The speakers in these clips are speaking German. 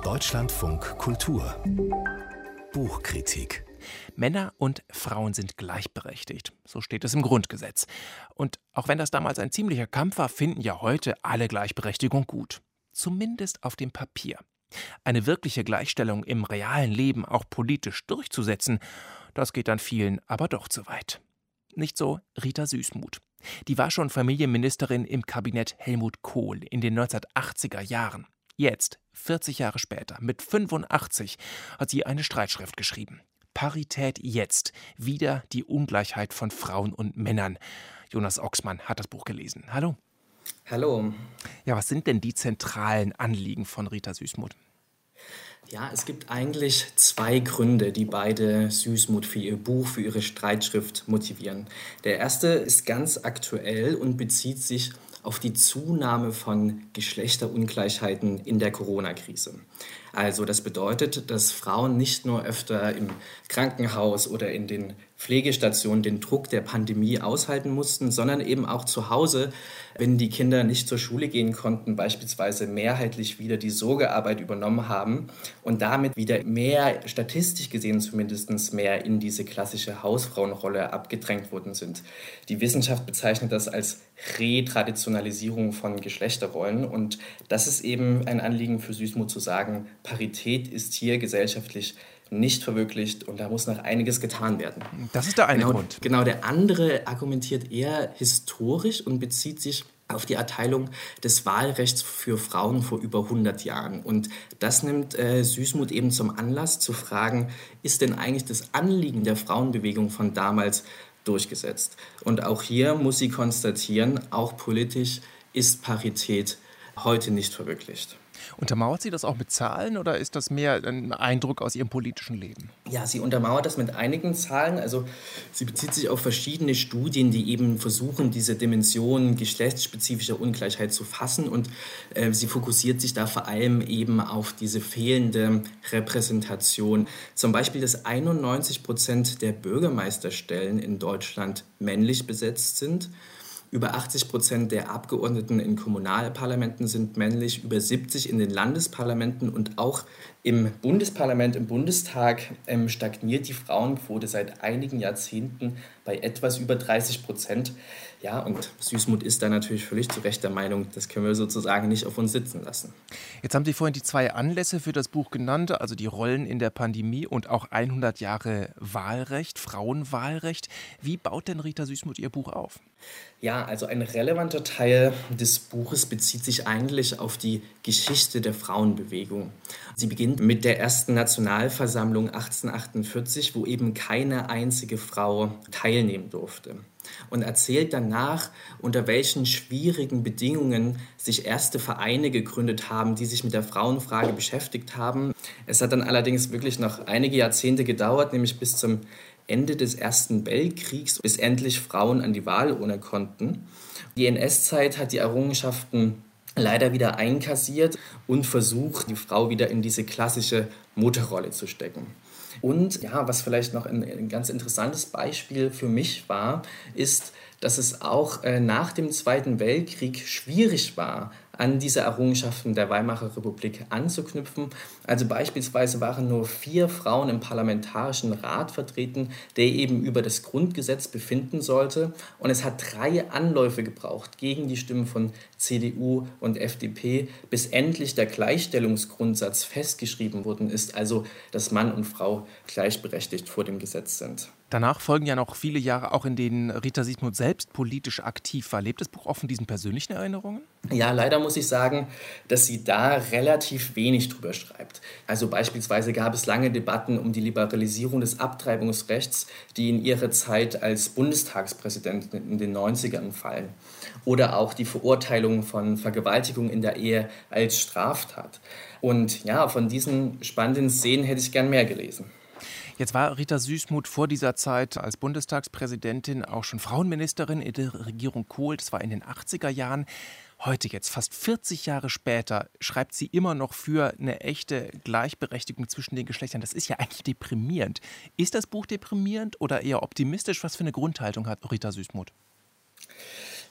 Deutschlandfunk Kultur Buchkritik. Männer und Frauen sind gleichberechtigt. So steht es im Grundgesetz. Und auch wenn das damals ein ziemlicher Kampf war, finden ja heute alle Gleichberechtigung gut. Zumindest auf dem Papier. Eine wirkliche Gleichstellung im realen Leben auch politisch durchzusetzen, das geht dann vielen aber doch zu weit. Nicht so Rita Süssmuth. Die war schon Familienministerin im Kabinett Helmut Kohl in den 1980er Jahren. Jetzt, 40 Jahre später, mit 85, hat sie eine Streitschrift geschrieben. Parität jetzt. Wieder die Ungleichheit von Frauen und Männern. Jonas Oxmann hat das Buch gelesen. Hallo. Hallo. Ja, was sind denn die zentralen Anliegen von Rita Süssmuth? Ja, es gibt eigentlich zwei Gründe, die beide Süssmuth für ihr Buch, für ihre Streitschrift motivieren. Der erste ist ganz aktuell und bezieht sich auf die Zunahme von Geschlechterungleichheiten in der Corona-Krise. Also das bedeutet, dass Frauen nicht nur öfter im Krankenhaus oder in den Pflegestationen den Druck der Pandemie aushalten mussten, sondern eben auch zu Hause, wenn die Kinder nicht zur Schule gehen konnten, beispielsweise mehrheitlich wieder die Sorgearbeit übernommen haben und damit wieder mehr, statistisch gesehen zumindest mehr in diese klassische Hausfrauenrolle abgedrängt worden sind. Die Wissenschaft bezeichnet das als Retraditionalisierung von Geschlechterrollen und das ist eben ein Anliegen für Süssmuth zu sagen, Parität ist hier gesellschaftlich nicht verwirklicht und da muss noch einiges getan werden. Das ist der eine Grund. Genau, der andere argumentiert eher historisch und bezieht sich auf die Erteilung des Wahlrechts für Frauen vor über 100 Jahren. Und das nimmt Süssmuth eben zum Anlass zu fragen, ist denn eigentlich das Anliegen der Frauenbewegung von damals durchgesetzt? Und auch hier muss sie konstatieren, auch politisch ist Parität heute nicht verwirklicht. Untermauert sie das auch mit Zahlen oder ist das mehr ein Eindruck aus ihrem politischen Leben? Ja, sie untermauert das mit einigen Zahlen. Also sie bezieht sich auf verschiedene Studien, die eben versuchen, diese Dimension geschlechtsspezifischer Ungleichheit zu fassen. Und sie fokussiert sich da vor allem eben auf diese fehlende Repräsentation. Zum Beispiel, dass 91% der Bürgermeisterstellen in Deutschland männlich besetzt sind. Über 80% der Abgeordneten in Kommunalparlamenten sind männlich, über 70% in den Landesparlamenten und auch im Bundesparlament, im Bundestag stagniert die Frauenquote seit einigen Jahrzehnten bei etwas über 30%. Ja, und Süssmuth ist da natürlich völlig zu Recht der Meinung, das können wir sozusagen nicht auf uns sitzen lassen. Jetzt haben Sie vorhin die zwei Anlässe für das Buch genannt, also die Rollen in der Pandemie und auch 100 Jahre Wahlrecht, Frauenwahlrecht. Wie baut denn Rita Süssmuth ihr Buch auf? Ja, also ein relevanter Teil des Buches bezieht sich eigentlich auf die Geschichte der Frauenbewegung. Sie beginnt mit der ersten Nationalversammlung 1848, wo eben keine einzige Frau teilnehmen durfte. Und erzählt danach, unter welchen schwierigen Bedingungen sich erste Vereine gegründet haben, die sich mit der Frauenfrage beschäftigt haben. Es hat dann allerdings wirklich noch einige Jahrzehnte gedauert, nämlich bis zum Ende des Ersten Weltkriegs, bis endlich Frauen an die Wahlurne konnten. Die NS-Zeit hat die Errungenschaften leider wieder einkassiert und versucht, die Frau wieder in diese klassische Mutterrolle zu stecken. Und ja, was vielleicht noch ein ganz interessantes Beispiel für mich war, ist, dass es auch nach dem Zweiten Weltkrieg schwierig war, an diese Errungenschaften der Weimarer Republik anzuknüpfen. Also beispielsweise waren nur 4 Frauen im Parlamentarischen Rat vertreten, der eben über das Grundgesetz befinden sollte. Und es hat 3 Anläufe gebraucht gegen die Stimmen von CDU und FDP, bis endlich der Gleichstellungsgrundsatz festgeschrieben worden ist, also dass Mann und Frau gleichberechtigt vor dem Gesetz sind. Danach folgen ja noch viele Jahre, auch in denen Rita Süssmuth selbst politisch aktiv war. Lebt das Buch auch von diesen persönlichen Erinnerungen? Ja, leider muss ich sagen, dass sie da relativ wenig drüber schreibt. Also beispielsweise gab es lange Debatten um die Liberalisierung des Abtreibungsrechts, die in ihrer Zeit als Bundestagspräsidentin in den 90ern fallen. Oder auch die Verurteilung von Vergewaltigung in der Ehe als Straftat. Und ja, von diesen spannenden Szenen hätte ich gern mehr gelesen. Jetzt war Rita Süssmuth vor dieser Zeit als Bundestagspräsidentin auch schon Frauenministerin in der Regierung Kohl. Das war in den 80er Jahren. Heute jetzt, fast 40 Jahre später, schreibt sie immer noch für eine echte Gleichberechtigung zwischen den Geschlechtern. Das ist ja eigentlich deprimierend. Ist das Buch deprimierend oder eher optimistisch? Was für eine Grundhaltung hat Rita Süssmuth?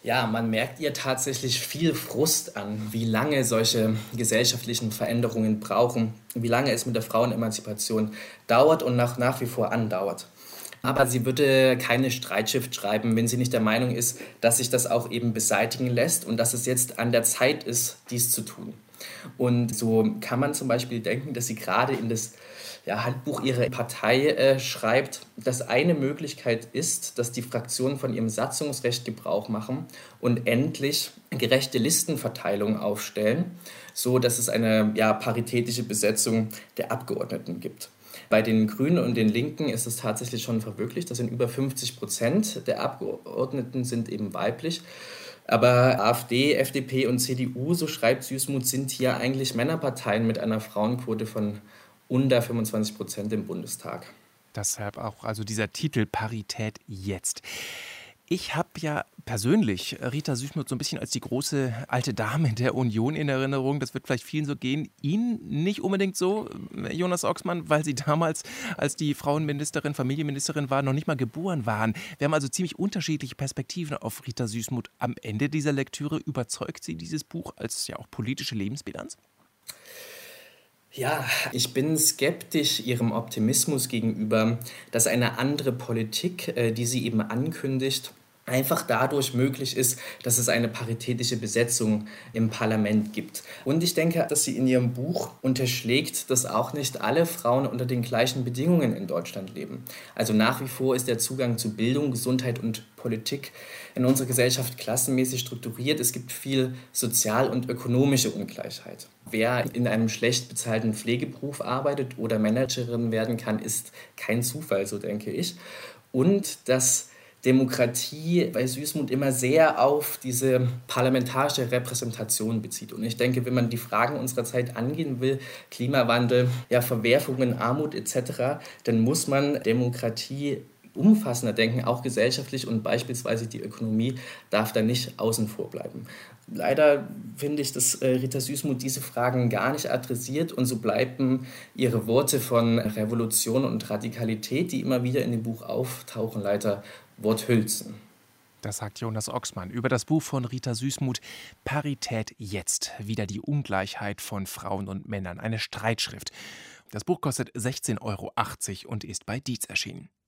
Ja, man merkt ihr tatsächlich viel Frust an, wie lange solche gesellschaftlichen Veränderungen brauchen, wie lange es mit der Frauenemanzipation dauert und nach wie vor andauert. Aber sie würde keine Streitschrift schreiben, wenn sie nicht der Meinung ist, dass sich das auch eben beseitigen lässt und dass es jetzt an der Zeit ist, dies zu tun. Und so kann man zum Beispiel denken, dass sie gerade in das Handbuch ihrer Partei schreibt, dass eine Möglichkeit ist, dass die Fraktionen von ihrem Satzungsrecht Gebrauch machen und endlich gerechte Listenverteilung aufstellen, so dass es eine paritätische Besetzung der Abgeordneten gibt. Bei den Grünen und den Linken ist es tatsächlich schon verwirklicht. Das sind über 50% der Abgeordneten sind eben weiblich. Aber AfD, FDP und CDU, so schreibt Süßmuth, sind hier eigentlich Männerparteien mit einer Frauenquote von unter 25% im Bundestag. Deshalb auch also dieser Titel Parität jetzt. Ich habe ja persönlich Rita Süßmuth so ein bisschen als die große alte Dame der Union in Erinnerung. Das wird vielleicht vielen so gehen. Ihnen nicht unbedingt so, Jonas Oxmann, weil Sie damals, als die Frauenministerin, Familienministerin war, noch nicht mal geboren waren. Wir haben also ziemlich unterschiedliche Perspektiven auf Rita Süßmuth. Am Ende dieser Lektüre überzeugt Sie dieses Buch als ja auch politische Lebensbilanz? Ja, ich bin skeptisch Ihrem Optimismus gegenüber, dass eine andere Politik, die sie eben ankündigt, einfach dadurch möglich ist, dass es eine paritätische Besetzung im Parlament gibt. Und ich denke, dass sie in ihrem Buch unterschlägt, dass auch nicht alle Frauen unter den gleichen Bedingungen in Deutschland leben. Also nach wie vor ist der Zugang zu Bildung, Gesundheit und Politik in unserer Gesellschaft klassenmäßig strukturiert. Es gibt viel sozial- und ökonomische Ungleichheit. Wer in einem schlecht bezahlten Pflegeberuf arbeitet oder Managerin werden kann, ist kein Zufall, so denke ich. Und dass Demokratie bei Süßmuth immer sehr auf diese parlamentarische Repräsentation bezieht. Und ich denke, wenn man die Fragen unserer Zeit angehen will, Klimawandel, Verwerfungen, Armut etc., dann muss man Demokratie umfassender denken, auch gesellschaftlich, und beispielsweise die Ökonomie darf da nicht außen vor bleiben. Leider finde ich, dass Rita Süßmuth diese Fragen gar nicht adressiert, und so bleiben ihre Worte von Revolution und Radikalität, die immer wieder in dem Buch auftauchen, leider Worthülsen. Das sagt Jonas Oxmann über das Buch von Rita Süßmuth Parität jetzt. Wieder die Ungleichheit von Frauen und Männern. Eine Streitschrift. Das Buch kostet 16,80 € und ist bei Dietz erschienen.